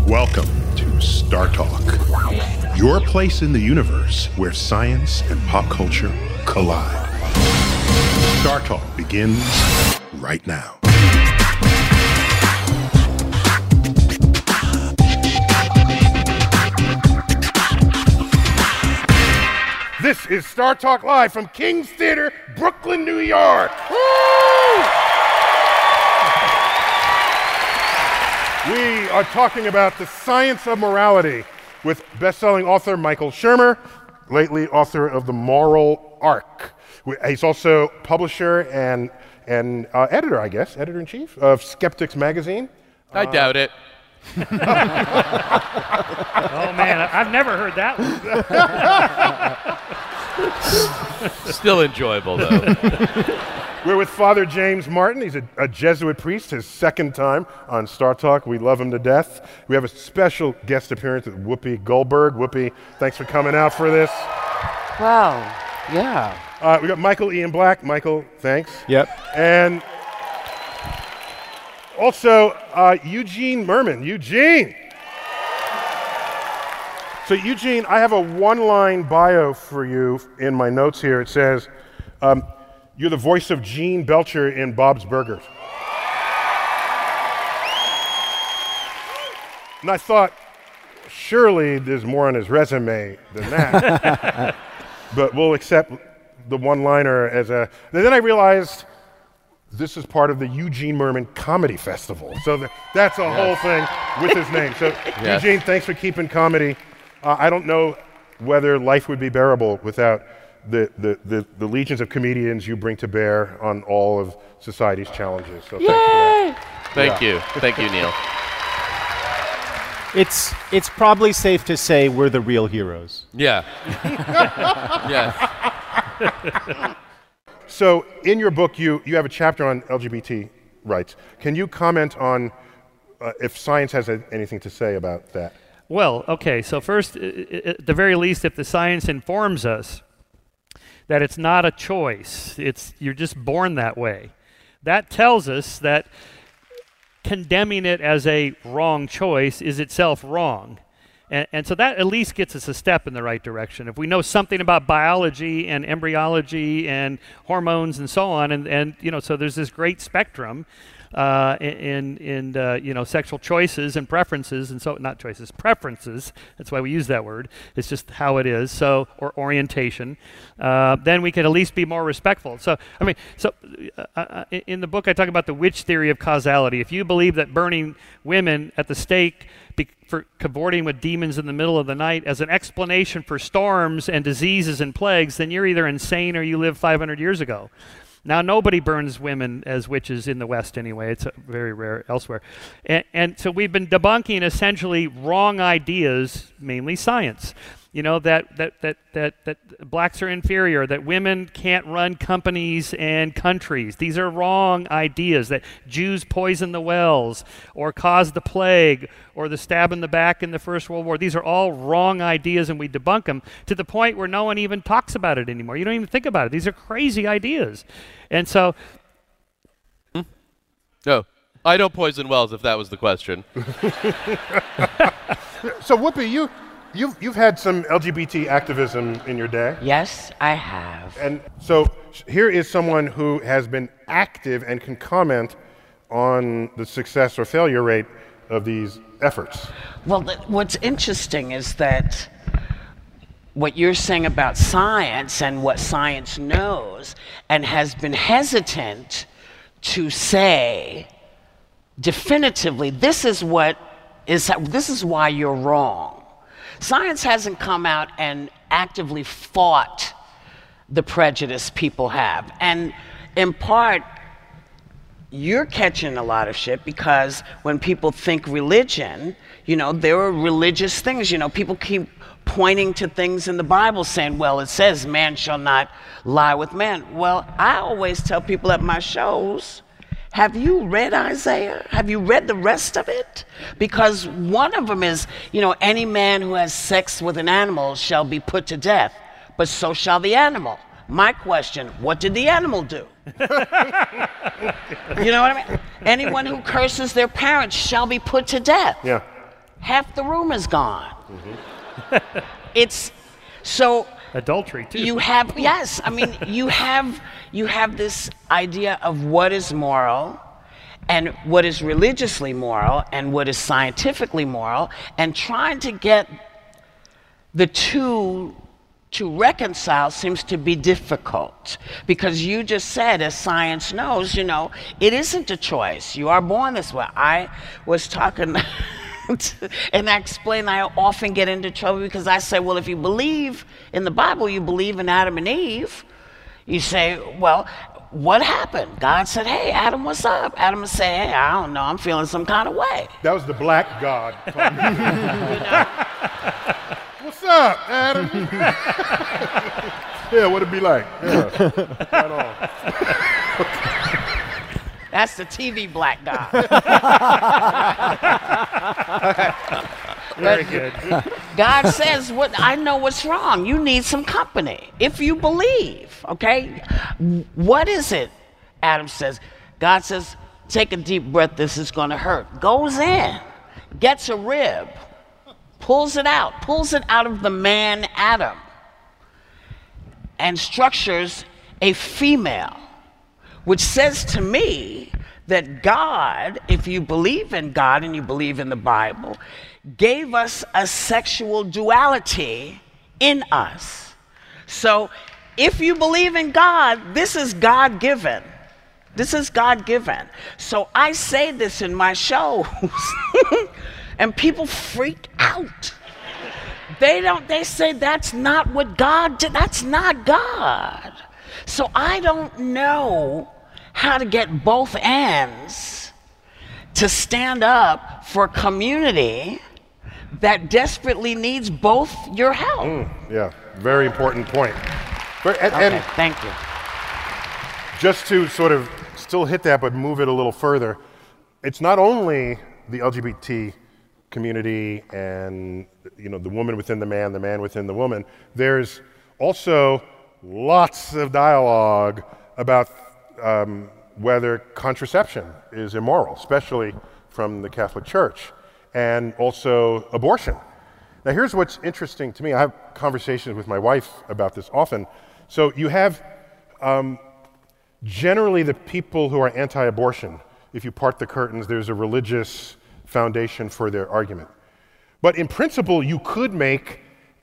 Welcome to Star Talk, your place in the universe where science and pop culture collide. Star Talk begins right now. This is Star Talk Live from King's Theater, Brooklyn, New York. Woo! We are talking about the science of morality with best-selling author Michael Shermer, lately author of The Moral Arc. He's also publisher and editor, I guess, editor-in-chief of Skeptics Magazine. I doubt it. Oh man, I've never heard that one. Still enjoyable though. We're with Father James Martin. He's a Jesuit priest, his second time on Star Talk. We love him to death. We have a special guest appearance with Whoopi Goldberg. Whoopi, thanks for coming out for this. Wow, yeah. We got Michael Ian Black. Michael, thanks. Yep. And also Eugene Merman. Eugene! So Eugene, I have a one-line bio for you in my notes here. It says, you're the voice of Gene Belcher in Bob's Burgers. And I thought, surely there's more on his resume than that. But we'll accept the one-liner as a... Then I realized this is part of the Eugene Merman Comedy Festival. So that's a whole thing with his name. So Eugene, thanks for keeping comedy. I don't know whether life would be bearable without the legions of comedians you bring to bear on all of society's challenges. So thanks for that. Thank you. Thank you, Neil. It's probably safe to say we're the real heroes. Yeah. Yes. So in your book, you have a chapter on LGBT rights. Can you comment on if science has anything to say about that? Well, okay, so first, at the very least, if the science informs us that it's not a choice, you're just born that way, that tells us that condemning it as a wrong choice is itself wrong. And so that at least gets us a step in the right direction. If we know something about biology and embryology and hormones and so on, and you know, so there's this great spectrum in you know, sexual choices and preferences, and so not choices, preferences. That's why we use that word. It's just how it is. So, or orientation. Then we can at least be more respectful. So, I mean, in the book I talk about the witch theory of causality. If you believe that burning women at the stake for cavorting with demons in the middle of the night as an explanation for storms and diseases and plagues, then you're either insane or you lived 500 years ago. Now, nobody burns women as witches in the West anyway. It's very rare elsewhere. And so we've been debunking essentially wrong ideas, mainly science. You know, that blacks are inferior, that women can't run companies and countries. These are wrong ideas, that Jews poison the wells or cause the plague or the stab in the back in the First World War. These are all wrong ideas, and we debunk them to the point where no one even talks about it anymore. You don't even think about it. These are crazy ideas. And so... No, I don't poison wells, if that was the question. So Whoopi, You've had some LGBT activism in your day. Yes, I have. And so here is someone who has been active and can comment on the success or failure rate of these efforts. Well, what's interesting is that what you're saying about science and what science knows and has been hesitant to say definitively, this is why you're wrong. Science hasn't come out and actively fought the prejudice people have. And in part, you're catching a lot of shit because when people think religion, you know, there are religious things. You know, people keep pointing to things in the Bible saying, well, it says man shall not lie with man. Well, I always tell people at my shows, have you read Isaiah? Have you read the rest of it? Because one of them is, you know, any man who has sex with an animal shall be put to death, but so shall the animal. My question, what did the animal do? You know what I mean? Anyone who curses their parents shall be put to death. Yeah. half the room is gone. It's so Adultery too. you have, yes, I mean, you have this idea of what is moral and what is religiously moral and what is scientifically moral, and trying to get the two to reconcile seems to be difficult, because you just said, as science knows, you know, it isn't a choice. You are born this way. I was talking and I explain I often get into trouble because I say, well, if you believe in the Bible, you believe in Adam and Eve. You say, well, what happened? God said, hey, Adam, what's up? Adam would say, hey, I don't know, I'm feeling some kind of way. That was the black God talking. What's up, Adam? Yeah, what'd it be like? Yeah. Right on. That's the TV black guy. Very good. God says, "What? I know what's wrong. You need some company. If you believe, okay? What is it?" Adam says. God says, "Take a deep breath. This is going to hurt." Goes in, gets a rib, pulls it out of the man Adam, and structures a female, which says to me that God, if you believe in God and you believe in the Bible, gave us a sexual duality in us. So if you believe in God, this is God-given. This is God-given. So I say this in my shows, and people freak out. They say that's not what God did. That's not God. So I don't know how to get both ends to stand up for a community that desperately needs both your help. Yeah, very important point. And Okay, thank you. just to sort of still hit that, but move it a little further, it's not only the LGBT community and, you know, the woman within the man within the woman. There's also lots of dialogue about whether contraception is immoral, especially from the Catholic Church, and also abortion. Now, here's what's interesting to me. I have conversations with my wife about this often. So you have generally the people who are anti-abortion. If you part the curtains, there's a religious foundation for their argument. But in principle, you could make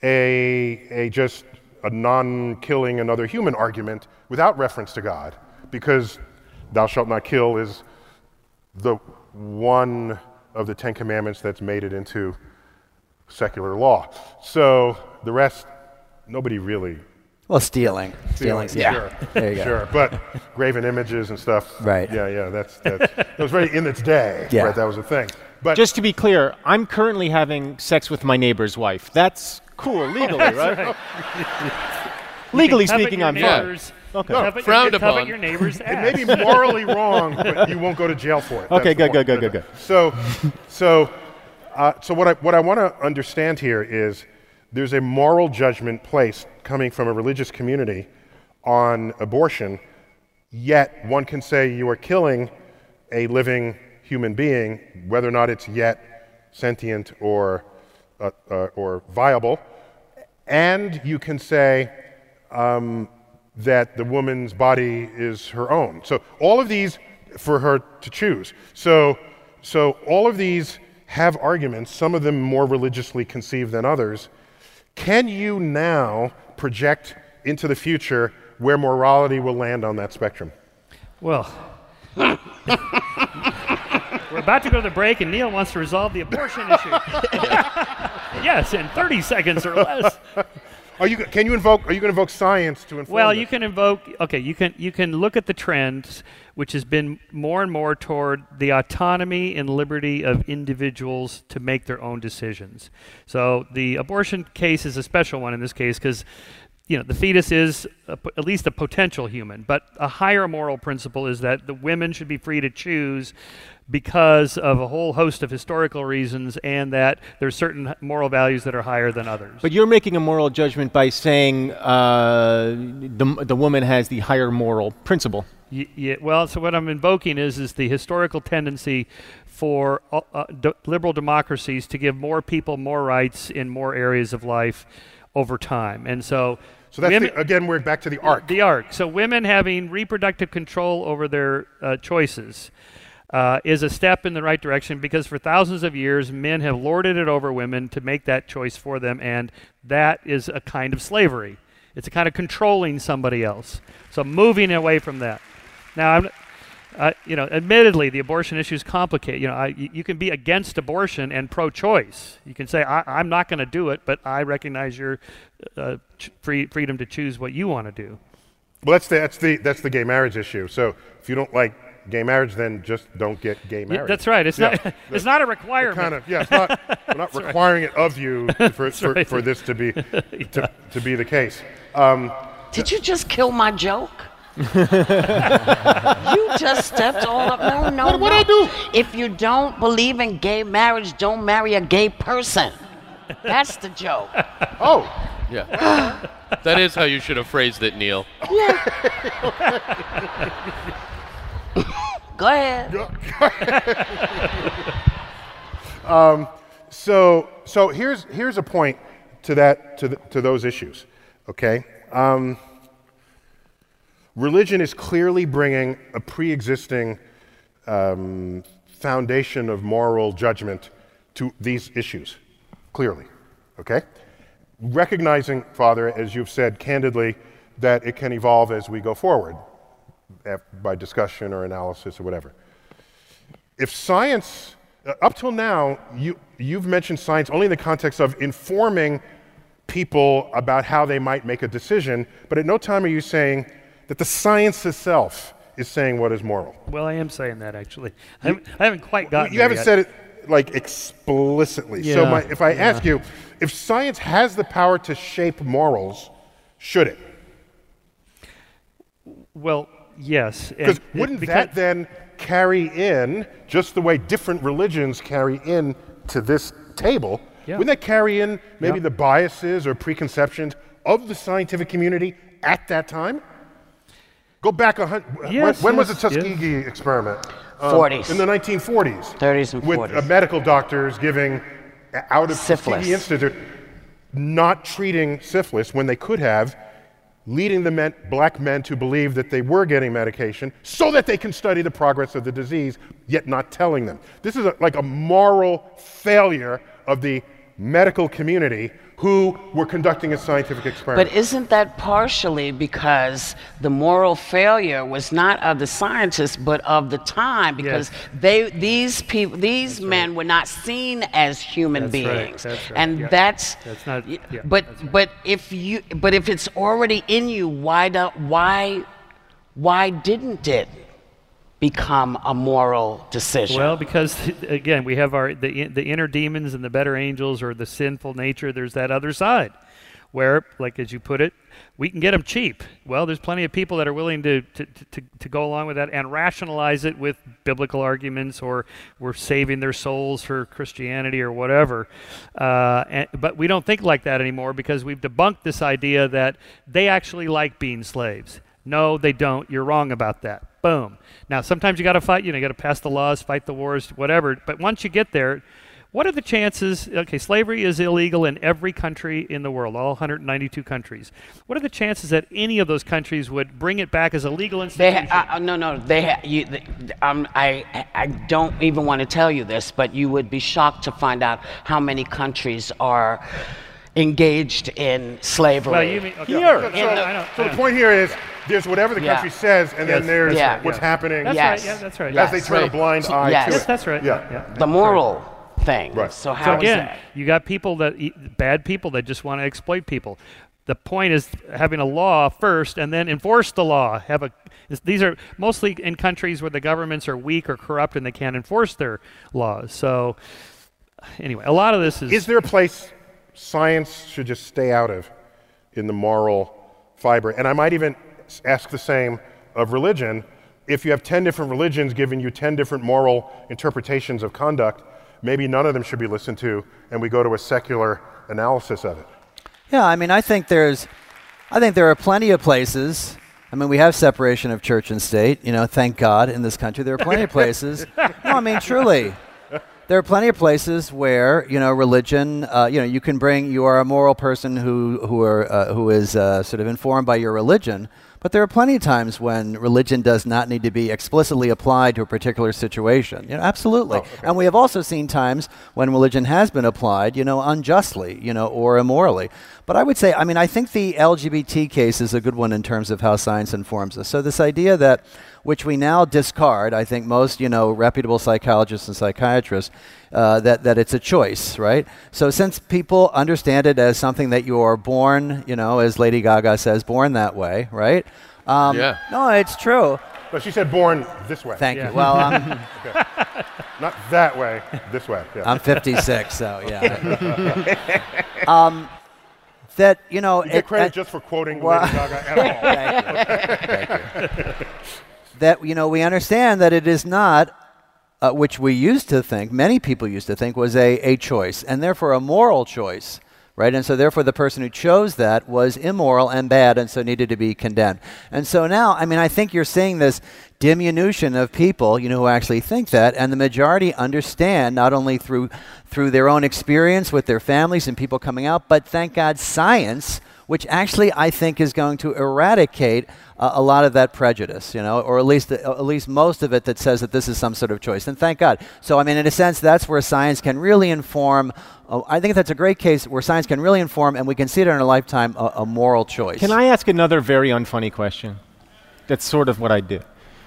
a just a non-killing another human argument without reference to God, because thou shalt not kill is the one of the 10 Commandments that's made it into secular law. So the rest, nobody really. Well, stealing. Stealing's, yeah. Sure, There you go. sure. But graven images and stuff. Right. Yeah, that's it was very in its day. Yeah. Right, that was a thing. But Just to be clear, I'm currently having sex with my neighbor's wife. That's cool legally, right? Legally Covet speaking, your I'm fine. neighbors- Okay. covet frowned your, covet upon. your neighbor's it may be morally wrong, but you won't go to jail for it. Okay, That's the good. point. So what I want to understand here is there's a moral judgment placed coming from a religious community on abortion, yet one can say you are killing a living human being, whether or not it's yet sentient or viable, and you can say that the woman's body is her own. So all of these for her to choose. So all of these have arguments, some of them more religiously conceived than others. Can you now project into the future where morality will land on that spectrum? Well, we're about to go to the break, and Neil wants to resolve the abortion issue. Yes, in 30 seconds or less. Are you going to invoke science to inform Well, this? you can invoke. Okay, you can look at the trends, which has been more and more toward the autonomy and liberty of individuals to make their own decisions. So the abortion case is a special one in this case because, you know, the fetus is at least a potential human, but a higher moral principle is that the women should be free to choose because of a whole host of historical reasons, and that there's certain moral values that are higher than others. But you're making a moral judgment by saying the woman has the higher moral principle. Well, so what I'm invoking is the historical tendency for liberal democracies to give more people more rights in more areas of life over time. And so that's again, we're back to the arc. The arc. So women having reproductive control over their choices is a step in the right direction, because for thousands of years, men have lorded it over women to make that choice for them, and that is a kind of slavery. It's a kind of controlling somebody else. So moving away from that. Now, admittedly, the abortion issue is complicated. You can be against abortion and pro-choice. You can say, I'm not going to do it, but I recognize your freedom to choose what you want to do. Well, that's the gay marriage issue. So if you don't like gay marriage, then just don't get gay marriage. That's right. It's not a requirement. We're not requiring it of you for this to be the case. Did you just kill my joke? You just stepped all up. No. What I do? If you don't believe in gay marriage, don't marry a gay person. That's the joke. Oh. Yeah. That is how you should have phrased it, Neil. Go ahead. So here's a point to those issues. Okay. Religion is clearly bringing a pre-existing foundation of moral judgment to these issues. Clearly. Okay. Recognizing, Father, as you've said candidly, that it can evolve as we go forward by discussion or analysis or whatever. If science, up till now, you've mentioned science only in the context of informing people about how they might make a decision, but at no time are you saying that the science itself is saying what is moral. Well, I am saying that, actually. I haven't quite gotten You haven't yet. said it like explicitly. Yeah, so if I ask you, if science has the power to shape morals, should it? Well, yes. Because wouldn't that then carry in, just the way different religions carry in to this table, wouldn't that carry in maybe the biases or preconceptions of the scientific community at that time? Go back when was the Tuskegee experiment? 40s. In the 1940s. 30s and 40s. With medical doctors giving out of Syphilis. Tuskegee Institute, not treating syphilis when they could have, leading the black men to believe that they were getting medication so that they can study the progress of the disease, yet not telling them. This is like a moral failure of the medical community who were conducting a scientific experiment. But isn't that partially because the moral failure was not of the scientists, but of the time? Because these men were not seen as human beings, That's right. and that's not. But if it's already in you, why didn't it become a moral decision? Well, because again, we have the inner demons and the better angels, or the sinful nature. There's that other side, where, like as you put it, we can get them cheap. Well, there's plenty of people that are willing to go along with that and rationalize it with biblical arguments, or we're saving their souls for Christianity or whatever. But we don't think like that anymore, because we've debunked this idea that they actually like being slaves. No, they don't. You're wrong about that. Boom. Now, sometimes you got to fight. You got to pass the laws, fight the wars, whatever. But once you get there, what are the chances? Okay, slavery is illegal in every country in the world, all 192 countries. What are the chances that any of those countries would bring it back as a legal institution? I don't even want to tell you this, but you would be shocked to find out how many countries are engaged in slavery. Well, you mean So the point here is, there's whatever the country says, and then there's what's happening That's right. Yeah, that's right. as they turn a blind eye to Yes, it. that's right. Yeah. The moral thing. Right. So So how is again, that? you got bad people that just want to exploit people. The point is having a law first, and then enforce the law. These are mostly in countries where the governments are weak or corrupt, and they can't enforce their laws. So anyway, a lot of this is. Is there a place science should just stay out of in the moral fiber? And I might even ask the same of religion. If you have 10 different religions giving you 10 different moral interpretations of conduct, maybe none of them should be listened to, and we go to a secular analysis of it. Yeah, I mean, I think there are plenty of places I mean, we have separation of church and state. You know, thank God in this country there are plenty of places. No, I mean, truly. There are plenty of places where, you know, religion, you can bring, you are a moral person who is sort of informed by your religion, but there are plenty of times when religion does not need to be explicitly applied to a particular situation. You know, absolutely. Oh, okay. And we have also seen times when religion has been applied, you know, unjustly, you know, or immorally. But I would say, I mean, I think the LGBT case is a good one in terms of how science informs us. So this idea that, which we now discard, I think most, you know, reputable psychologists and psychiatrists, that it's a choice, right? So since people understand it as something that you are born, you know, as Lady Gaga says, born that way, right? Yeah. No, it's true. But she said born this way. Thank Yeah. you. Well, Okay. Not that way, this way. Yeah. I'm 56, so yeah. That, you know... You get credit just for quoting well- Lady Gaga at all. Thank you. That, you know, we understand that it is not, which we used to think, many people used to think, was a choice, and therefore a moral choice, right? And so therefore the person who chose that was immoral and bad, and so needed to be condemned. And so now, I mean, I think you're seeing this diminution of people, you know, who actually think that, and the majority understand, not only through their own experience with their families and people coming out, but thank God science, which actually I think is going to eradicate a lot of that prejudice, you know, or at least most of it that says that this is some sort of choice. And thank God. So, I mean, in a sense, that's where science can really inform. I think that's a great case where science can really inform, and we can see it in our lifetime, a moral choice. Can I ask another very unfunny question? That's sort of what I do.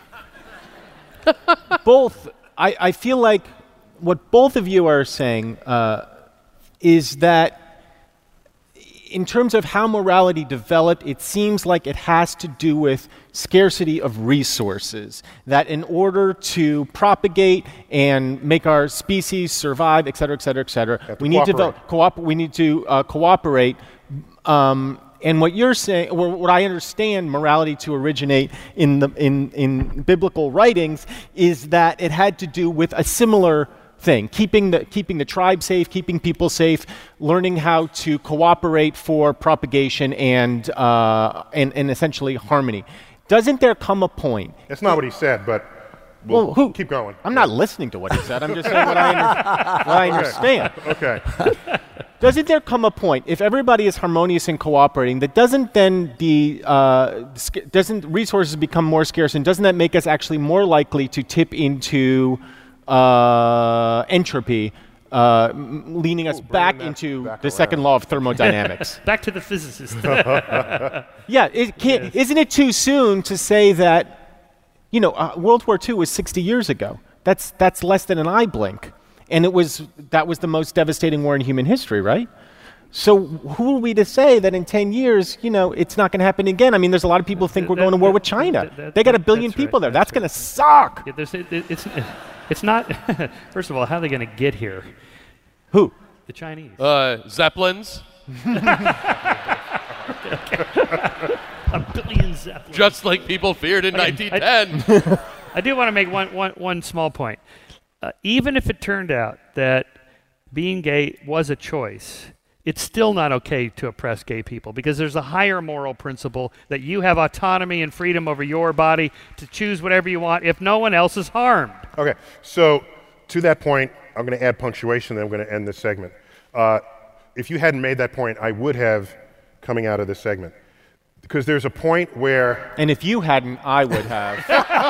I feel like what both of you are saying is that in terms of how morality developed, it seems like it has to do with scarcity of resources. That in order to propagate and make our species survive, et cetera, et cetera, et cetera, we need to cooperate. And what you're saying, or what I understand morality to originate in biblical writings, is that it had to do with a similar thing, keeping the tribe safe, keeping people safe, learning how to cooperate for propagation and essentially harmony. Doesn't there come a point? That's not what he said, but we'll keep going. I'm not listening to what he said. I'm just saying what I understand. Okay. Doesn't there come a point, if everybody is harmonious and cooperating, that doesn't resources become more scarce, and doesn't that make us actually more likely to tip into entropy, leaning us back into the second law of thermodynamics? Back to the physicist. Yeah, isn't it too soon to say that, you know, World War II was 60 years ago. That's less than an eye blink. And that was the most devastating war in human history, right? So who are we to say that in 10 years, you know, it's not going to happen again? I mean, there's a lot of people who think we're going to war with China. They got 1 billion people there. That's going to suck. Yeah, it's not. First of all, how are they going to get here? Who? The Chinese. Zeppelins, 1 billion zeppelins. just like people feared in 1910. I do want to make one small point. Even if it turned out that being gay was a choice, it's still not okay to oppress gay people, because there's a higher moral principle that you have autonomy and freedom over your body to choose whatever you want if no one else is harmed. Okay. So to that point, I'm going to add punctuation, then I'm going to end this segment. If you hadn't made that point, I would have coming out of this segment. Because there's a point where... And if you hadn't, I would have.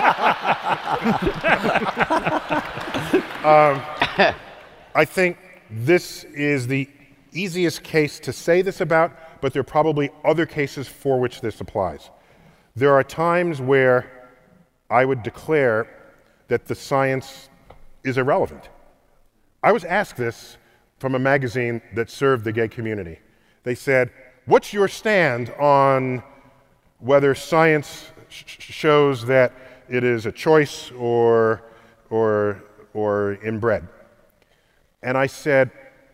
I think this is the easiest case to say this about, but there are probably other cases for which this applies. There are times where I would declare that the science is irrelevant. I was asked this from a magazine that served the gay community. They said, what's your stand on whether science shows that it is a choice or inbred? And I said,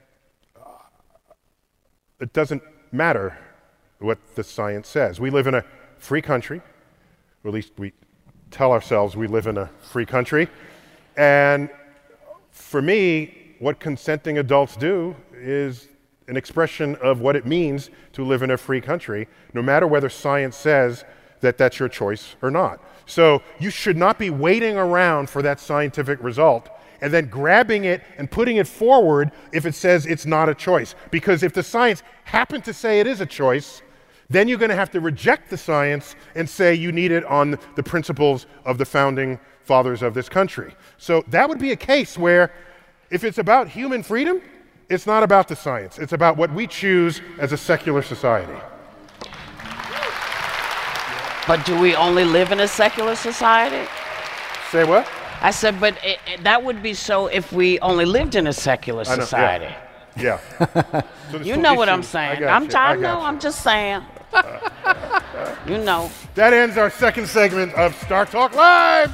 it doesn't matter what the science says. We live in a free country, or at least we tell ourselves we live in a free country. And for me, what consenting adults do is an expression of what it means to live in a free country, no matter whether science says that that's your choice or not. So you should not be waiting around for that scientific result and then grabbing it and putting it forward if it says it's not a choice. Because if the science happened to say it is a choice, then you're going to have to reject the science and say you need it on the principles of the founding fathers of this country. So that would be a case where if it's about human freedom, it's not about the science. It's about what we choose as a secular society. But do we only live in a secular society? Say what? I said, but that would be so if we only lived in a secular I know, society. Yeah. So You know what I'm saying. I'm just saying. You know. That ends our second segment of Star Talk Live.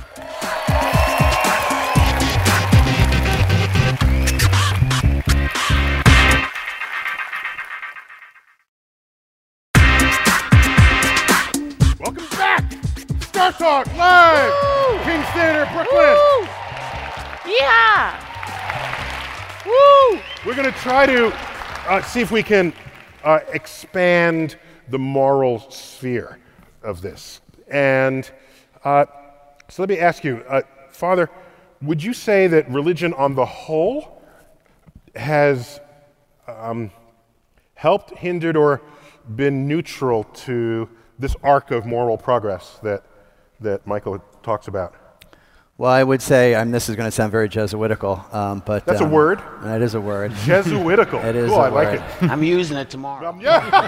Welcome back. Star Talk Live. Woo! King's Theater, Brooklyn. Woo! Yeah. Woo! We're going to try to see if we can expand the moral sphere of this. And so let me ask you, Father, would you say that religion on the whole has helped, hindered, or been neutral to this arc of moral progress that Michael talks about? Well, I would say, this is going to sound very Jesuitical, but... That's a word? It is a word. Jesuitical. It is cool, a I word. like it. I'm using it tomorrow.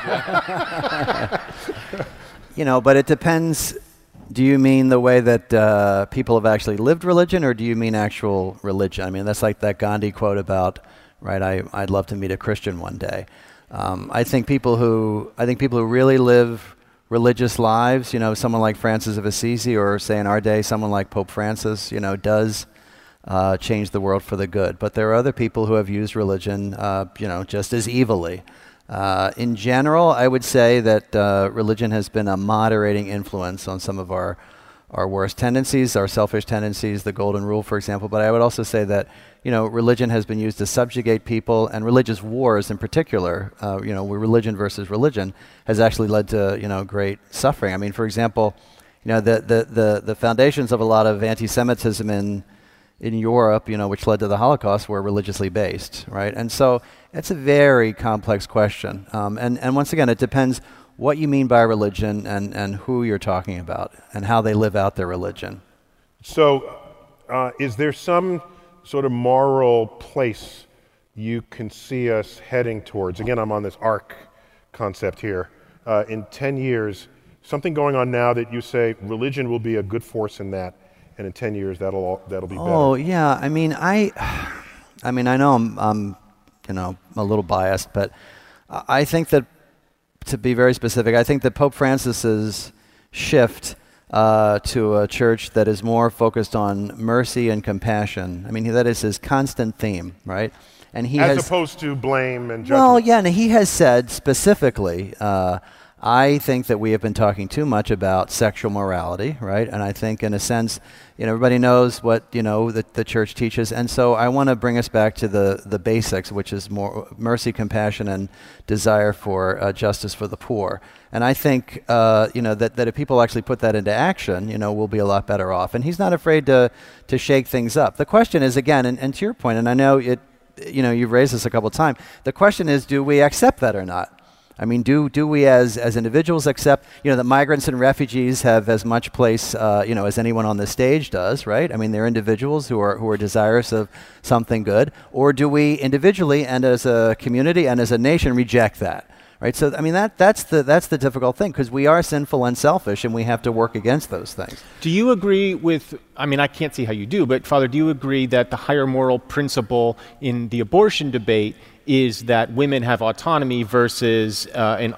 Yeah. But it depends. Do you mean the way that people have actually lived religion, or do you mean actual religion? I mean, that's like that Gandhi quote about, right, I'd love to meet a Christian one day. I think people who really live religious lives, someone like Francis of Assisi, or say in our day, someone like Pope Francis, does change the world for the good. But there are other people who have used religion, just as evilly. In general, I would say that religion has been a moderating influence on some of our worst tendencies, our selfish tendencies, the golden rule, for example. But I would also say that, religion has been used to subjugate people, and religious wars in particular, where religion versus religion has actually led to, great suffering. I mean, for example, the foundations of a lot of anti-Semitism in Europe, which led to the Holocaust, were religiously based, right? And so it's a very complex question. And once again, it depends what you mean by religion and who you're talking about and how they live out their religion. So is there some sort of moral place you can see us heading towards? Again, I'm on this arc concept here. In 10 years, something going on now that you say religion will be a good force in that, and in 10 years that'll be better. Oh yeah, I know I'm a little biased, but I think that, to be very specific, I think that Pope Francis's shift to a church that is more focused on mercy and compassion. I mean, that is his constant theme, right? And he as opposed to blame and judgment. Well, yeah, and he has said specifically, I think that we have been talking too much about sexual morality, right? And I think, in a sense, everybody knows what the church teaches, and so I want to bring us back to the basics, which is more mercy, compassion, and desire for justice for the poor. And I think that if people actually put that into action, we'll be a lot better off. And he's not afraid to shake things up. The question is, again, and to your point, and I know you've raised this a couple of times. The question is, do we accept that or not? I mean, do we as individuals accept, that migrants and refugees have as much place, as anyone on this stage does, right? I mean, they're individuals who are desirous of something good. Or do we individually and as a community and as a nation reject that, right? So, I mean, that's the difficult thing, because we are sinful and selfish, and we have to work against those things. Do you agree with, I can't see how you do, but Father, do you agree that the higher moral principle in the abortion debate is that women have autonomy versus a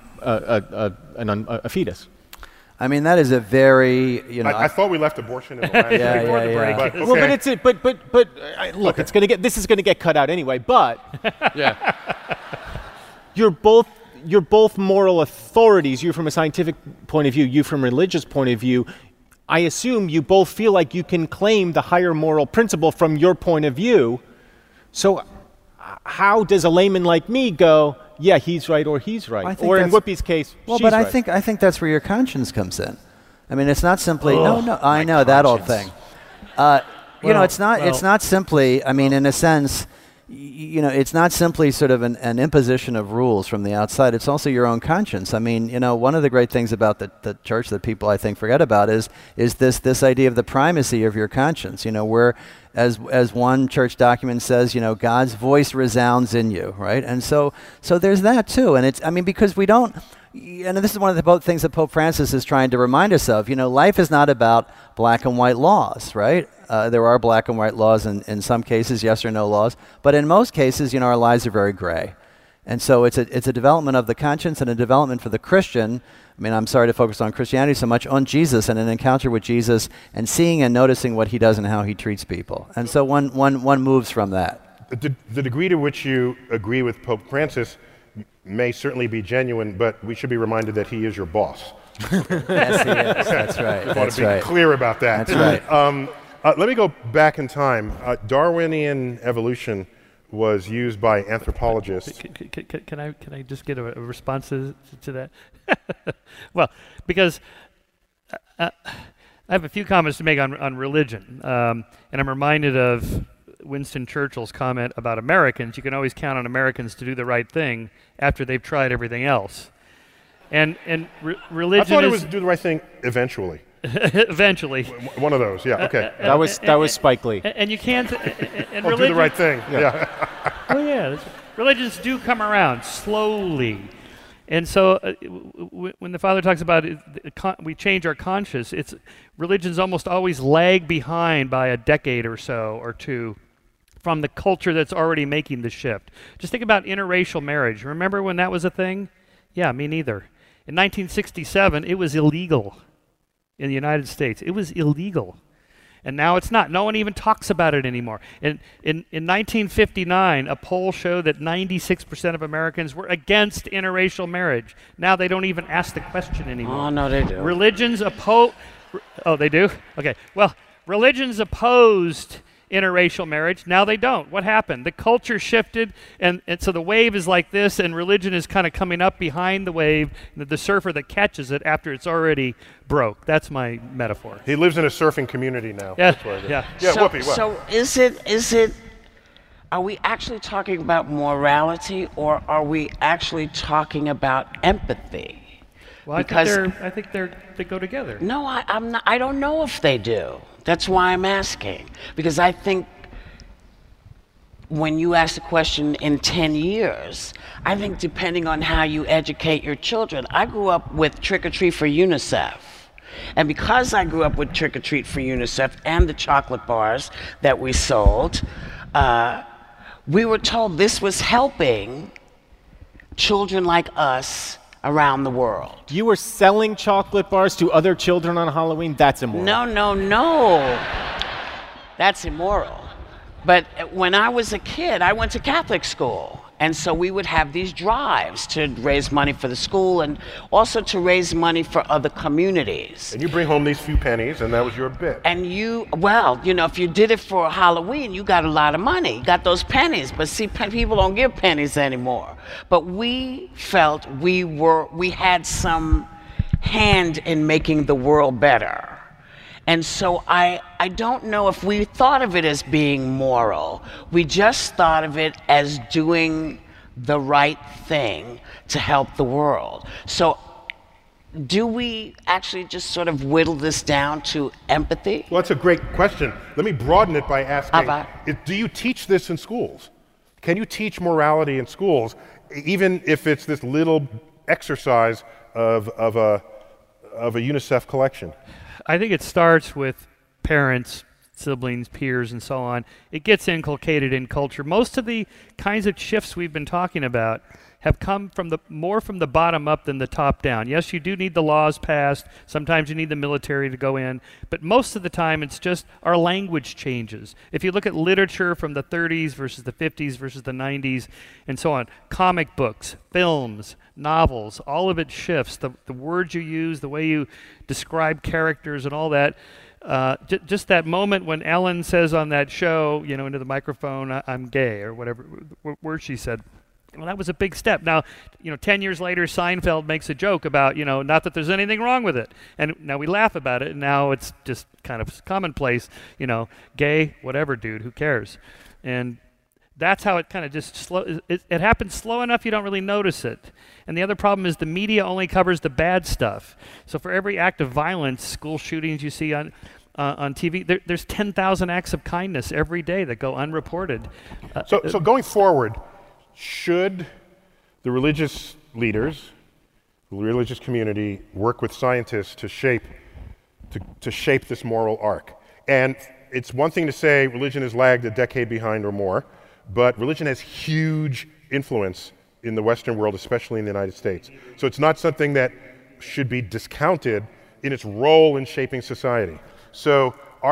fetus? I mean, that is a very, I thought we left abortion in the last before the break. But, okay. Well, but look, okay. This is gonna get cut out anyway. But Yeah. you're both moral authorities. You from a scientific point of view, you from a religious point of view. I assume you both feel like you can claim the higher moral principle from your point of view. So how does a layman like me go, yeah, he's right or he's right. I think Or in that's- Whoopi's case, Well, she's but right. I think that's where your conscience comes in. I mean, it's not simply no. I know that old thing. You know, it's not simply. I mean, in a sense, you know, it's not simply sort of an imposition of rules from the outside. It's also your own conscience. I mean, you know, one of the great things about the church that people I think forget about is this idea of the primacy of your conscience. You know, where as one church document says, you know, God's voice resounds in you, right? And so there's that too. And it's, I mean, because we don't. And this is one of the things that Pope Francis is trying to remind us of. You know, life is not about black and white laws, right? There are black and white laws in some cases, yes or no laws. But in most cases, you know, our lives are very gray. And so it's a development of the conscience and a development for the Christian. I mean, I'm sorry to focus on Christianity so much, on Jesus and an encounter with Jesus and seeing and noticing what he does and how he treats people. And so one moves from that. The degree to which you agree with Pope Francis may certainly be genuine, but we should be reminded that he is your boss. Yes, he is. That's right. I want That's to be right. clear about that. That's right. Let me go back in time. Darwinian evolution was used by anthropologists. Can I just get a response to that? Well, because I have a few comments to make on religion, and I'm reminded of Winston Churchill's comment about Americans. You can always count on Americans to do the right thing after they've tried everything else. And religion I thought it is was do the right thing eventually. eventually. One of those, yeah, okay. That was Spike Lee. And you can't. And Well, do religion, the right thing, yeah. Oh yeah, religions do come around slowly, and so when the Father talks about it, we change our conscience, it's religions almost always lag behind by a decade or so or two from the culture that's already making the shift. Just think about interracial marriage. Remember when that was a thing? Yeah, me neither. In 1967, it was illegal in the United States. It was illegal. And now it's not. No one even talks about it anymore. In 1959, a poll showed that 96% of Americans were against interracial marriage. Now they don't even ask the question anymore. Oh, no, they do. Religions oppose. Oh, they do? Okay. Well, religions opposed interracial marriage. Now they don't. What happened? The culture shifted, and so the wave is like this, and religion is kind of coming up behind the wave, the surfer that catches it after it's already broke. That's my metaphor. He lives in a surfing community now. Yeah, That's what it is. yeah. Yeah, so, Whoopi, what? so is it, are we actually talking about morality, or are we actually talking about empathy? Well, Because- I think they go together. No, I'm not. I don't know if they do. That's why I'm asking. Because I think when you ask the question in 10 years, I think depending on how you educate your children, I grew up with Trick or Treat for UNICEF. And because I grew up with Trick or Treat for UNICEF and the chocolate bars that we sold, we were told this was helping children like us around the world. You were selling chocolate bars to other children on Halloween? That's immoral. No. That's immoral. But when I was a kid, I went to Catholic school. And so we would have these drives to raise money for the school and also to raise money for other communities. And you bring home these few pennies, and that was your bit. And if you did it for Halloween, you got a lot of money. You got those pennies. But see, people don't give pennies anymore. But we felt we had some hand in making the world better. And so I don't know if we thought of it as being moral. We just thought of it as doing the right thing to help the world. So do we actually just sort of whittle this down to empathy? Well, that's a great question. Let me broaden it by asking, about? Do you teach this in schools? Can you teach morality in schools, even if it's this little exercise of a UNICEF collection? I think it starts with parents, siblings, peers, and so on. It gets inculcated in culture. Most of the kinds of shifts we've been talking about have come from more from the bottom up than the top down. Yes, you do need the laws passed. Sometimes you need the military to go in. But most of the time, it's just our language changes. If you look at literature from the 30s versus the 50s versus the 90s and so on, comic books, films, novels, all of it shifts. The words you use, the way you describe characters and all that. Just that moment when Ellen says on that show, into the microphone, I'm gay, or whatever word she said. Well, that was a big step. Now, 10 years later, Seinfeld makes a joke about, not that there's anything wrong with it. And now we laugh about it, and now it's just kind of commonplace, gay, whatever, dude, who cares? And that's how it kind of just it happens slow enough you don't really notice it. And the other problem is the media only covers the bad stuff. So for every act of violence, school shootings you see on TV, there's 10,000 acts of kindness every day that go unreported. So going forward, should the religious leaders, the religious community, work with scientists to shape this moral arc? And it's one thing to say religion has lagged a decade behind or more, but religion has huge influence in the Western world, especially in the United States. So it's not something that should be discounted in its role in shaping society. So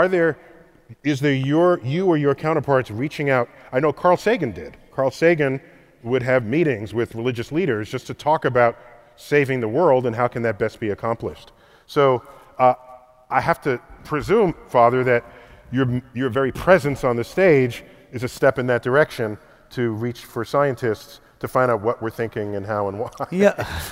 is there you or your counterparts reaching out? I know Carl Sagan did. Carl Sagan would have meetings with religious leaders just to talk about saving the world and how can that best be accomplished. So I have to presume, Father, that your very presence on the stage is a step in that direction to reach for scientists to find out what we're thinking and how and why. Yeah.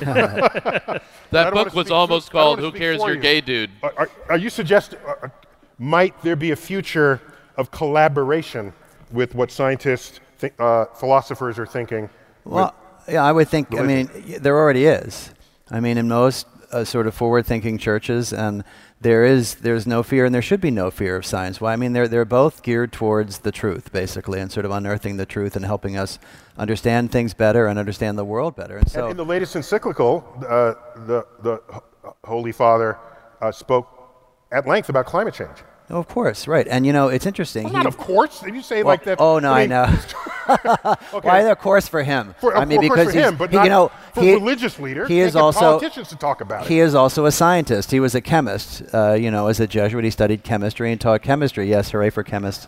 That book was almost called "Who Cares You're Gay, Dude." Are you suggesting, might there be a future of collaboration with what scientists, philosophers are thinking? Well, yeah, I would think, there already is. In most sort of forward-thinking churches, and there's no fear, and there should be no fear of science. Well, they're both geared towards the truth, basically, and sort of unearthing the truth and helping us understand things better and understand the world better. And so, in the latest encyclical, the Holy Father spoke at length about climate change. Oh, of course, right. And it's interesting. Well, not of course. Did you say like that? Oh no, I know. Okay. Why of course for him? Of course because for him, but not for religious leaders. He is also politicians to talk about it. He is also a scientist. He was a chemist. As a Jesuit, he studied chemistry and taught chemistry. Yes, hooray for chemists.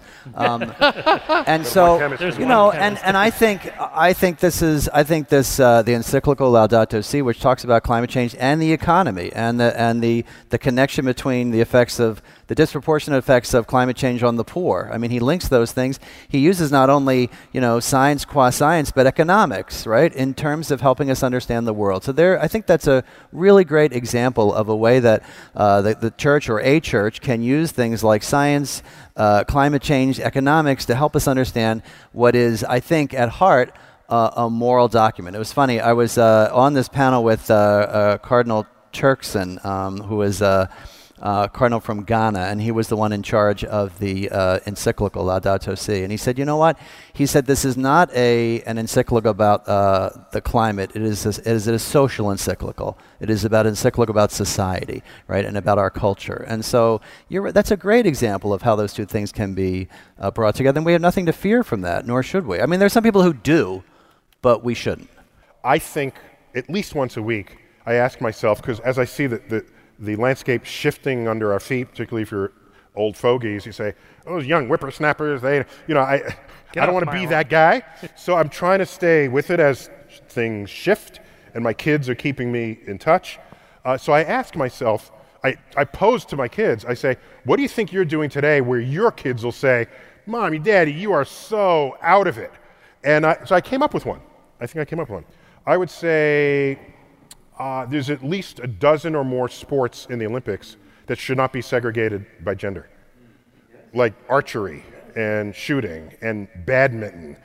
And so and I think this the encyclical Laudato Si, which talks about climate change and the economy and the connection between the disproportionate effects of climate change on the poor. He links those things. He uses not only, science qua science, but economics, right, in terms of helping us understand the world. So I think that's a really great example of a way that the church or a church can use things like science, climate change, economics to help us understand what is, I think, at heart, a moral document. It was funny. I was on this panel with Cardinal Turkson, who is cardinal from Ghana, and he was the one in charge of the encyclical Laudato Si. And he said, you know what? He said, this is not an encyclical about the climate. It is a social encyclical. It is about encyclical about society, right, and about our culture. And so that's a great example of how those two things can be brought together. And we have nothing to fear from that, nor should we. There's some people who do, but we shouldn't. I think at least once a week, I ask myself, because as I see the landscape shifting under our feet, particularly if you're old fogies, you say, those young whippersnappers, I don't want to be that guy. So I'm trying to stay with it as things shift, and my kids are keeping me in touch. So I ask myself, I pose to my kids, I say, what do you think you're doing today where your kids will say, Mommy, Daddy, you are so out of it? And so I came up with one. I think I came up with one. I would say, there's at least a dozen or more sports in the Olympics that should not be segregated by gender, like archery and shooting and badminton,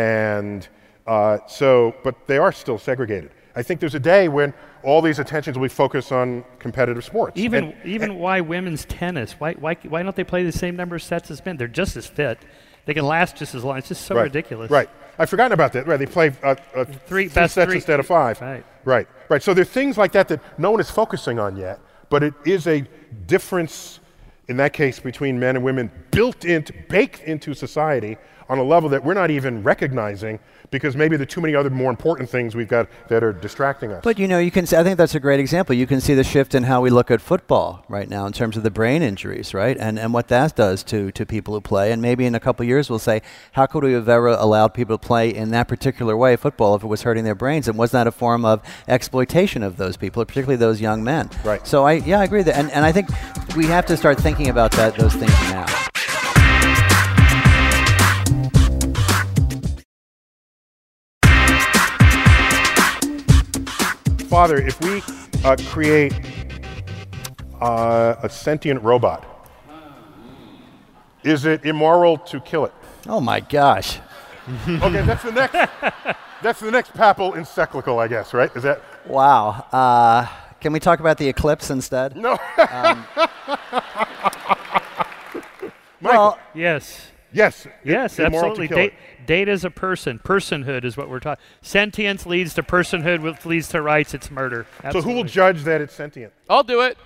but they are still segregated. I think there's a day when all these attentions will be focused on competitive sports. Even why women's tennis? Why don't they play the same number of sets as men? They're just as fit. They can last just as long. It's just so ridiculous. Right. I've forgotten about that. Right. They play three sets instead of five. Right. So there are things like that no one is focusing on yet, but it is a difference in that case between men and women baked into society on a level that we're not even recognizing because maybe there are too many other more important things we've got that are distracting us. But you can see, I think that's a great example. You can see the shift in how we look at football right now in terms of the brain injuries, right? And what that does to people who play. And maybe in a couple of years we'll say, how could we have ever allowed people to play in that particular way, football, if it was hurting their brains? And was that a form of exploitation of those people, particularly those young men? Right. So I agree that, and I think we have to start thinking about those things now. Father, if we create a sentient robot, is it immoral to kill it? Oh my gosh. Okay, that's the next papal encyclical, I guess, right? Is that? Wow. Can we talk about the eclipse instead? No. Well, Yes. Yes. Yes, immoral to absolutely. kill it. Data is a person. Personhood is what we're talking. Sentience leads to personhood, which leads to rights. It's murder. So Absolutely. who will judge that it's sentient? I'll do it.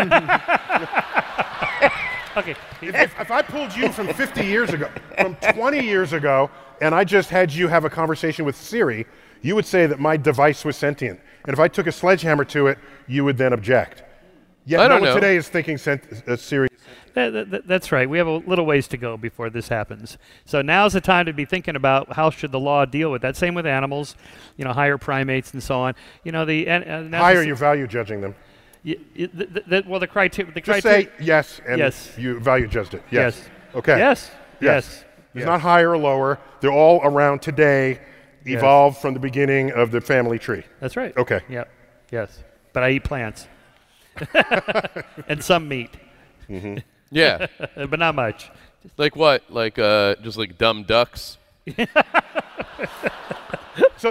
Okay. If I pulled you from 50 years ago, from 20 years ago, and I just had you have a conversation with Siri, you would say that my device was sentient. And if I took a sledgehammer to it, you would then object. Yet I no don't one know. today is thinking Siri. That's right. We have a little ways to go before this happens. So now's the time to be thinking about how should the law deal with that. Same with animals, higher primates and so on. Higher you value judging them. The criteria. Just say yes, and Yes. you value judged it. Yes. Yes. Okay. Yes. It's not higher or lower. They're all around today, evolved from the beginning of the family tree. That's right. Okay. Yep. Yes. But I eat plants. And some meat, Yeah. but not much. Like what? Like just like dumb ducks? So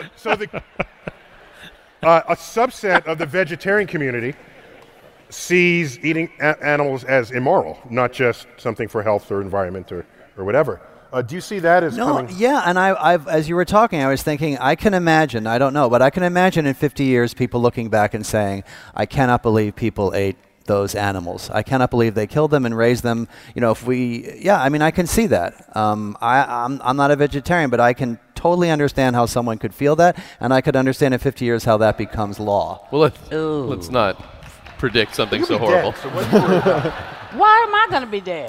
a subset of the vegetarian community sees eating animals as immoral, not just something for health or environment or whatever. Do you see that as no, coming? yeah, and I've as you were talking, I was thinking, I can imagine, I don't know, but I can imagine in 50 years people looking back and saying, I cannot believe people ate those animals. I cannot believe they killed them and raised them. I can see that. I'm not a vegetarian, but I can totally understand how someone could feel that, and I could understand in 50 years how that becomes law. Well, let's not predict something so horrible. Dead, so what do you worry about? Why am I gonna be dead?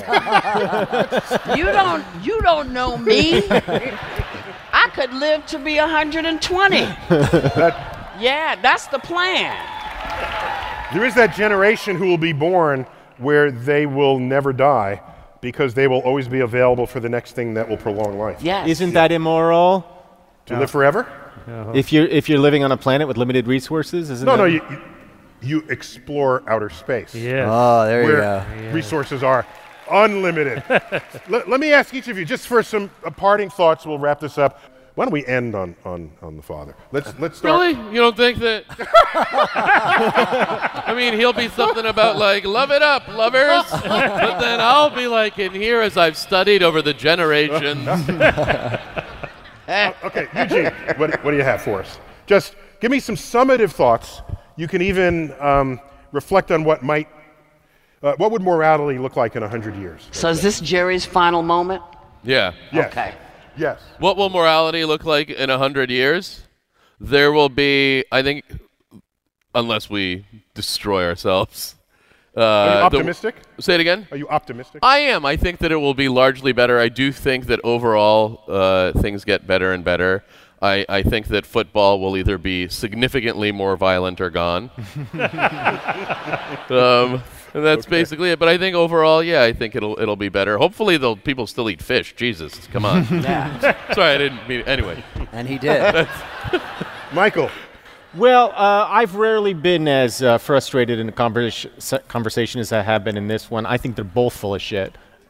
You don't know me. I could live to be 120. Yeah, that's the plan. There is that generation who will be born where they will never die because they will always be available for the next thing that will prolong life. Yes. Isn't that immoral? To live forever? If you're living on a planet with limited resources, isn't No, that? you explore outer space. Yeah. Oh, there you Where go. resources are unlimited. Let me ask each of you, just for some parting thoughts, we'll wrap this up. Why don't we end on the Father? Let's start. Really? You don't think that? I mean, he'll be something about like, love it up, lovers. But then I'll be like, in here as I've studied over the generations. Okay, Eugene, what do you have for us? Just give me some summative thoughts. You can even reflect on what would morality look like in 100 years? So is this Jerry's final moment? Yeah. Yes. Okay. Yes. What will morality look like in 100 years? There will be, I think, unless we destroy ourselves. Are you optimistic? Say it again? Are you optimistic? I am. I think that it will be largely better. I do think that overall things get better and better. I think that football will either be significantly more violent or gone. And that's basically it. But I think overall, yeah, I think it'll be better. Hopefully, people still eat fish. Jesus, come on. Yeah. Sorry, I didn't mean. Anyway. And he did. Michael. Well, I've rarely been as frustrated in a conversation as I have been in this one. I think they're both full of shit.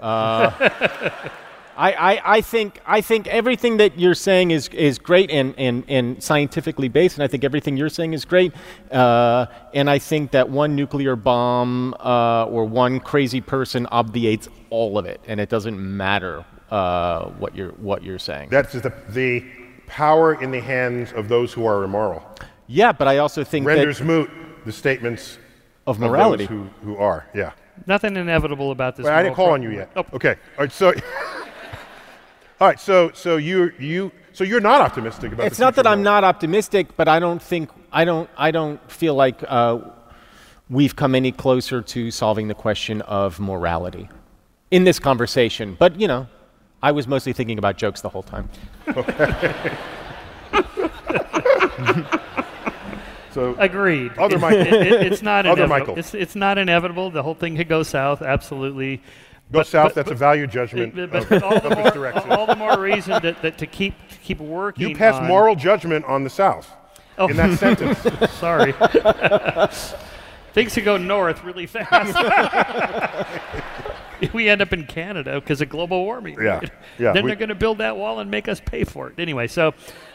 I think everything that you're saying is great and scientifically based, and I think everything you're saying is great. And I think that one nuclear bomb or one crazy person obviates all of it, and it doesn't matter what you're saying. That's the power in the hands of those who are immoral. Yeah, but I also think Renders that moot the statements of morality. of those who are. Yeah. Nothing inevitable about this. Well, I didn't call on you yet. Oh. Okay. All right. So. All right. So you're not optimistic about. It's not that I'm not optimistic, but I don't feel like we've come any closer to solving the question of morality in this conversation. But I was mostly thinking about jokes the whole time. Okay. So agreed. Other Michael. It's not Other inevitable. Michael. It's not inevitable. The whole thing could go south. Absolutely. Go south. That's a value judgment. But all the more reason to keep working. You pass on, moral judgment on the South. Oh. in that sentence. Sorry. Things could go north really fast. We end up in Canada because of global warming. Yeah, Right? yeah, Then we- they're going to build that wall and make us pay for it. Anyway, so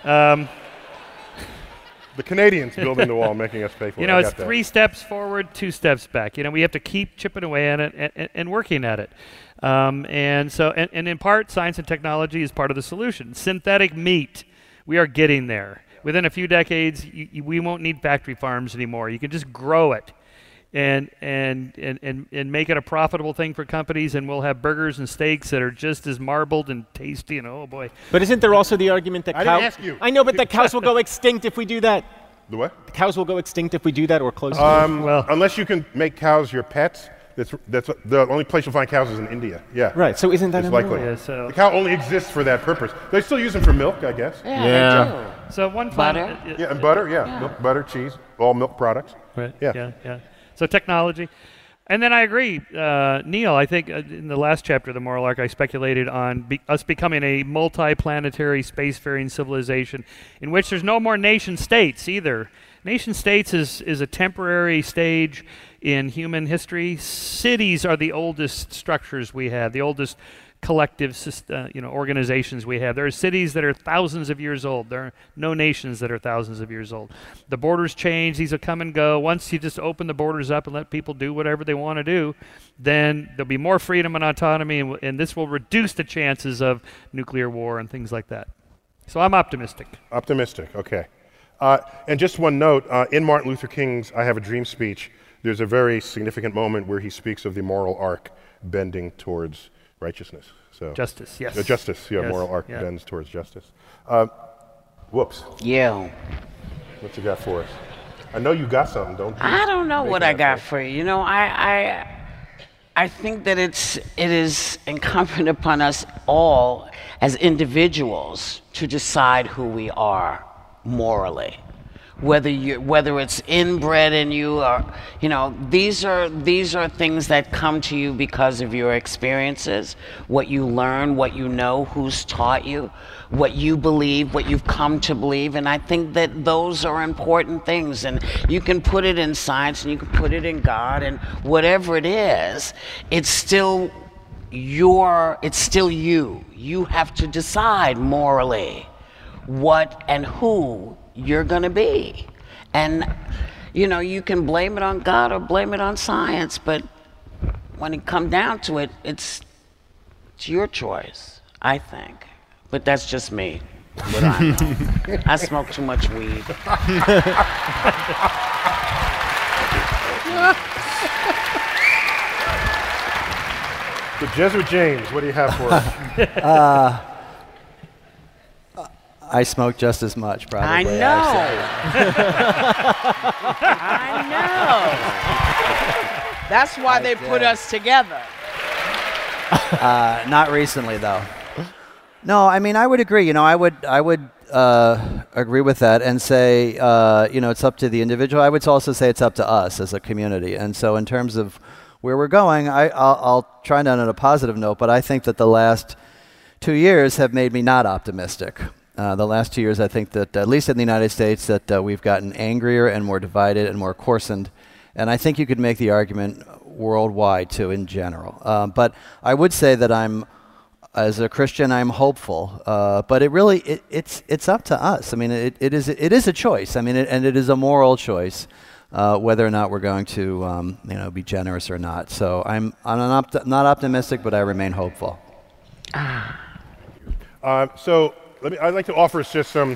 The Canadians building the wall, making us pay for it. you know, I it's got that. 3 steps forward, 2 steps back. You know, we have to keep chipping away at it and working at it. And so, and in part, science and technology is part of the solution. Synthetic meat, we are getting there. Within a few decades, we won't need factory farms anymore. You can just grow it and make it a profitable thing for companies, and we'll have burgers and steaks that are just as marbled and tasty. And oh boy, But isn't there also the argument that I didn't ask you. I know, but that cows will go extinct if we do that. The what? The cows will go extinct if we do that or close to it. well, Unless you can make cows your pets, that's the only place you'll find cows is in India. Yeah. Right, so isn't that It's another likely. way? yeah, so The cow only exists for that purpose. They still use them for milk, I guess. Yeah. so one Butter? Yeah, and butter, yeah. Milk, butter, cheese, all milk products. Right. Yeah. Yeah. So technology. And then I agree, Neil, I think in the last chapter of the Moral Arc, I speculated on us becoming a multi-planetary spacefaring civilization in which there's no more nation states either. Nation states is a temporary stage in human history. Cities are the oldest structures we have, the oldest collective organizations we have. There are cities that are thousands of years old. There are no nations that are thousands of years old. The borders change. These will come and go. Once you just open the borders up and let people do whatever they want to do, then there'll be more freedom and autonomy, and this will reduce the chances of nuclear war and things like that. So I'm optimistic. Optimistic, okay. And just one note, in Martin Luther King's I Have a Dream speech, there's a very significant moment where he speaks of the moral arc bending towards righteousness. So Justice, yes. Justice, yeah, Yes, moral arc yeah. bends towards justice. Whoops, Yeah. what you got for us? I know you got something, don't you? I don't know Make what it I up, got right? for you. You know, I think that it is incumbent upon us all as individuals to decide who we are morally. Whether it's inbred in you or, you know, these are things that come to you because of your experiences, what you learn, what you know, who's taught you, what you believe, what you've come to believe. And I think that those are important things. And you can put it in science and you can put it in God and whatever it is, it's still you. You have to decide morally what and who you're going to be. And, you know, you can blame it on God or blame it on science, but when it comes down to it, it's your choice, I think. But that's just me. What I know. I smoke too much weed. So Jesuit James, what do you have for us? I smoke just as much, probably. I know. I know. That's why they put us together. Not recently, though. No, I mean, I would agree. You know, I would agree with that and say, you know, it's up to the individual. I would also say it's up to us as a community. And so in terms of where we're going, I'll try and end on a positive note, but I think that the last 2 years have made me not optimistic. The last 2 years, I think that, at least in the United States, that we've gotten angrier and more divided and more coarsened. And I think you could make the argument worldwide, too, in general. But I would say that as a Christian, I'm hopeful. But it's up to us. I mean, it is a choice. I mean, and it is a moral choice, whether or not we're going to, you know, be generous or not. So I'm not optimistic, but I remain hopeful. So I'd like to offer us just some.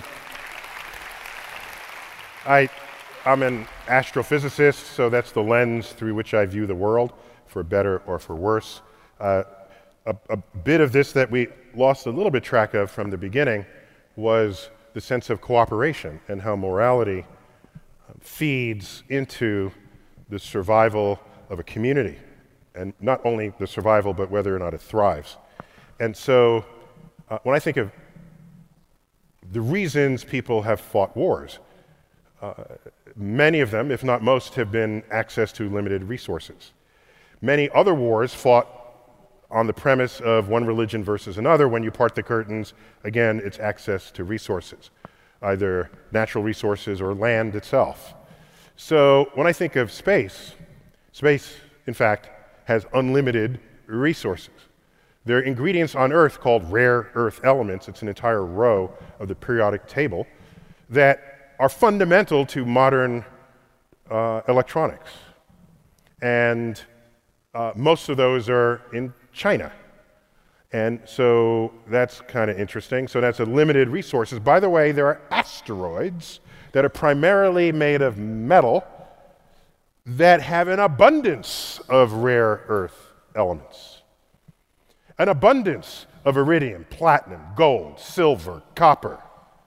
I'm an astrophysicist, so that's the lens through which I view the world, for better or for worse. A bit of this that we lost a little bit track of from the beginning was the sense of cooperation and how morality feeds into the survival of a community, and not only the survival, but whether or not it thrives. And so when I think of the reasons people have fought wars, many of them, if not most, have been access to limited resources. Many other wars fought on the premise of one religion versus another. When you part the curtains, again, it's access to resources. either natural resources or land itself. So when I think of space, space, in fact, has unlimited resources. There are ingredients on Earth called rare earth elements. It's an entire row of the periodic table that are fundamental to modern electronics. And most of those are in China. And so that's kind of interesting. So that's a limited resources. By the way, there are asteroids that are primarily made of metal that have an abundance of rare earth elements. An abundance of iridium, platinum, gold, silver, copper.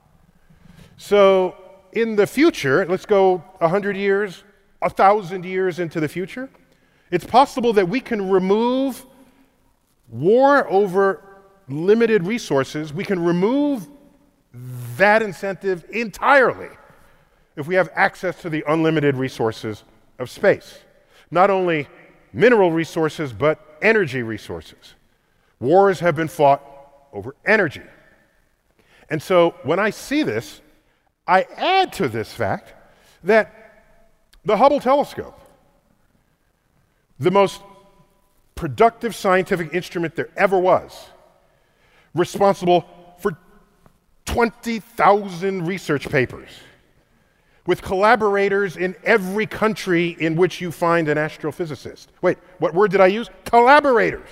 So in the future, let's go 100 years, 1,000 years into the future, it's possible that we can remove war over limited resources. We can remove that incentive entirely if we have access to the unlimited resources of space. Not only mineral resources, but energy resources. Wars have been fought over energy. And so when I see this, I add to this fact that the Hubble telescope, the most productive scientific instrument there ever was, responsible for 20,000 research papers, with collaborators in every country in which you find an astrophysicist. Wait, what word did I use? Collaborators.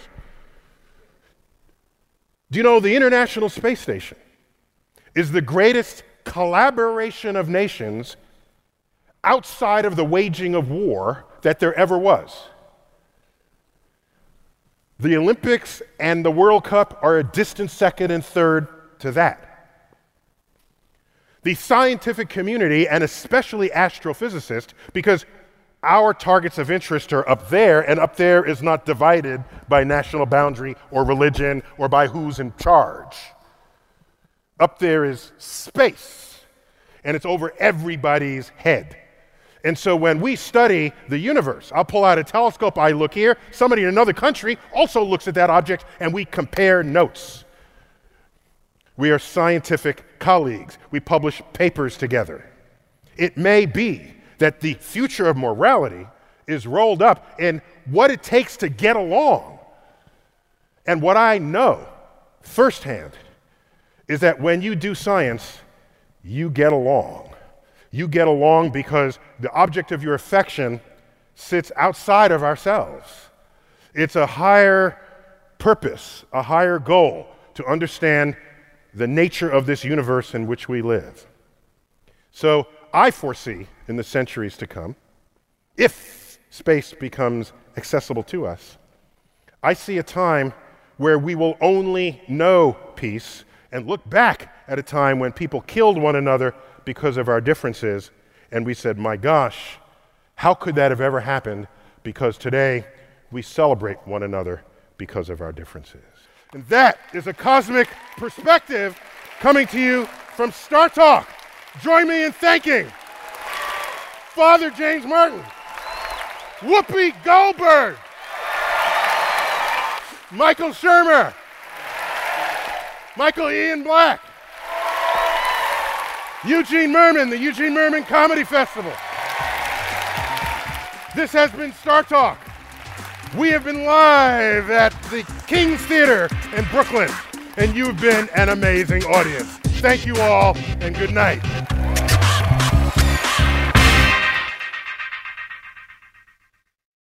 Do you know the International Space Station is the greatest collaboration of nations outside of the waging of war that there ever was? The Olympics and the World Cup are a distant second and third to that. The scientific community, and especially astrophysicists, because our targets of interest are up there, and up there is not divided by national boundary or religion or by who's in charge. Up there is space, and it's over everybody's head. And so when we study the universe, I'll pull out a telescope, I look here, somebody in another country also looks at that object, and we compare notes. We are scientific colleagues. We publish papers together. It may be that the future of morality is rolled up in what it takes to get along. And what I know firsthand is that when you do science, you get along. You get along because the object of your affection sits outside of ourselves. It's a higher purpose, a higher goal to understand the nature of this universe in which we live. So I foresee in the centuries to come, if space becomes accessible to us, I see a time where we will only know peace and look back at a time when people killed one another because of our differences, and we said, my gosh, how could that have ever happened? Because today we celebrate one another because of our differences. And that is a cosmic perspective coming to you from Star Talk. Join me in thanking Father James Martin, Whoopi Goldberg, Michael Shermer, Michael Ian Black, Eugene Merman, the Eugene Merman Comedy Festival. This has been Star Talk. We have been live at the King's Theater in Brooklyn, and you've been an amazing audience. Thank you all, and good night.